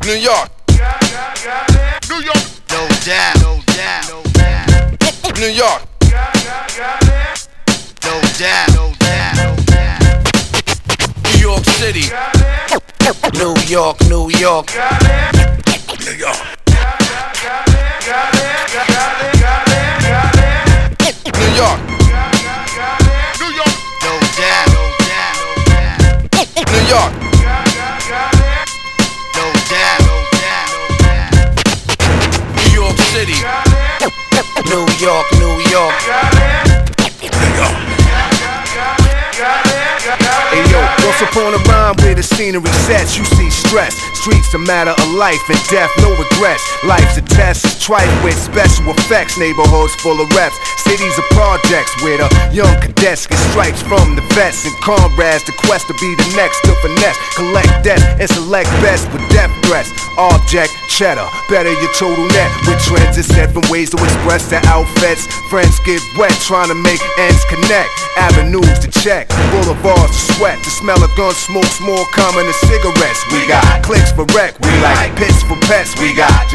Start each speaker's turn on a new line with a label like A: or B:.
A: New York. New York.
B: No doubt. No doubt. No doubt.
A: New York.
B: No doubt. No doubt. No doubt.
A: New York City.
B: New York. New York.
A: New York. New York. New York.
B: No doubt. No doubt. No doubt.
A: New York.
B: No doubt. No doubt. No doubt.
A: New York City.
B: New York. New York.
A: New York.
C: Hey yo, once upon a rhyme where the scenery sets, you see stress. Streets a matter of life and death, no regrets. Life's a test, it's trite with special effects. Neighborhoods full of reps, cities of projects where the young cadets get stripes from the vets and comrades. The quest to be the next to finesse, collect debt and select best with death threats. Object, cheddar, better your total net. With trends it's set from ways to express their outfits. Friends get wet trying to make ends connect. Avenues to check, boulevards to sweat. The smell of gun smoke's more common than cigarettes. We got clicks for wreck, we like pits for pets. We got